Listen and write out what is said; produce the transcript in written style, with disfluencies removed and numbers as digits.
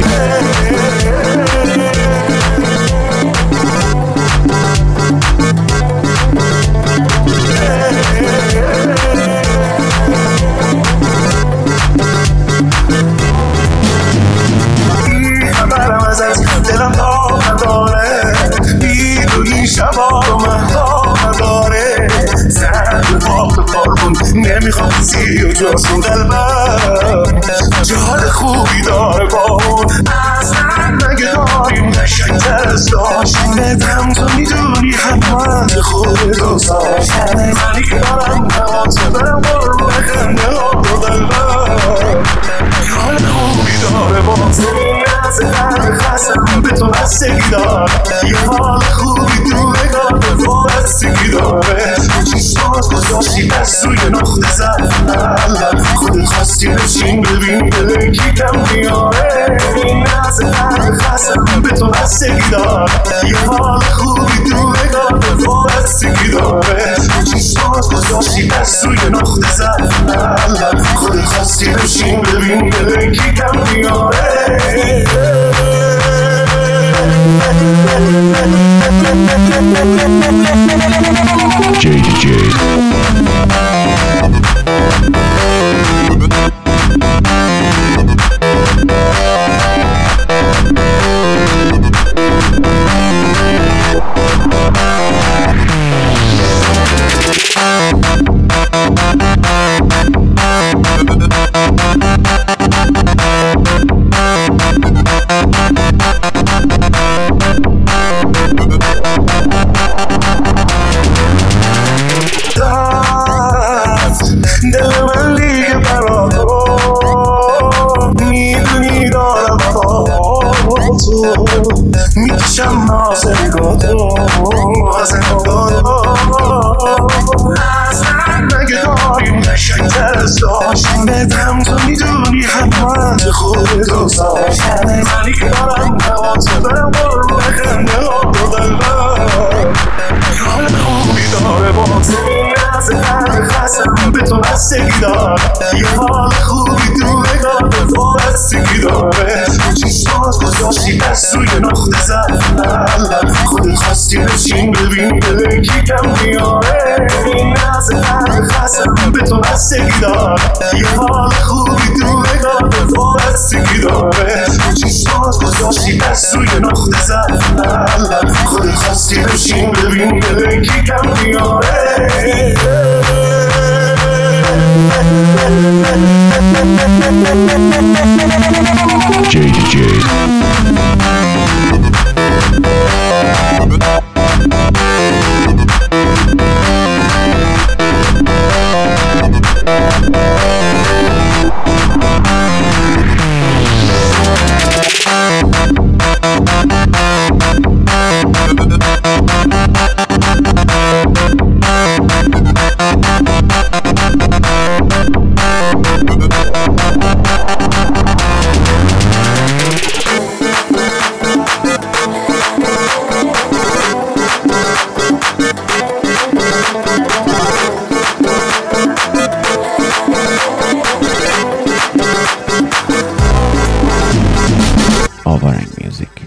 دلم تا نداره میدونی شبا رو مهتاب نداره زرد پاک کاربون نمیخوام سی و جاشون قلبم جال خوبی داره با اون اصلا مگه داریم قشنگتر از داشتنتم تو میدونی همه خودت و ساشنه منی که دارم نمازه برم برم بخنده ها رو قلبم جال خوبی داره با اون از قلب خستم به تو بستگی داره یه حال خوبی تو نگاه به تو بستگی داره چیزاز گذاشتی دست روی نقطه زد خودت خواستی بشین ببین دلکی کم میاره این از قلب خستم به تو بستگی داره یه حال خوبی تو نگاه به تو بستگی داره چیزاز گذاشتی دست روی نقطه زد خودت خواستی بشین ببین دلکی کم میاره JDJ دل من دیگه برا تو میدونی دارم با تو میکشم ناز نگاه تو از نگاه تو اصلا مگه داریم قشنگتر از داشتنتم تو میدونی همه خودت و ساشنه منی که دارم نوازه برم برم بخنده ها رو قلبم حال خوبی داره با تو از قلب خستم به تو بستگی داره یه حال خوبی تو نگاه به تو بستگی داره چیزاز گذاشتی دست روی نقطه زد خودت خواستی بشین ببین دلکی کم میاره این از قلب خستم به تو بستگی داره یه حال خوبی تو نگاه به تو بستگی داره چیزاز گذاشتی دست روی نقطه زد خودت خواستی بشین ببین دلکی کم میاره JDJ Avarang Music.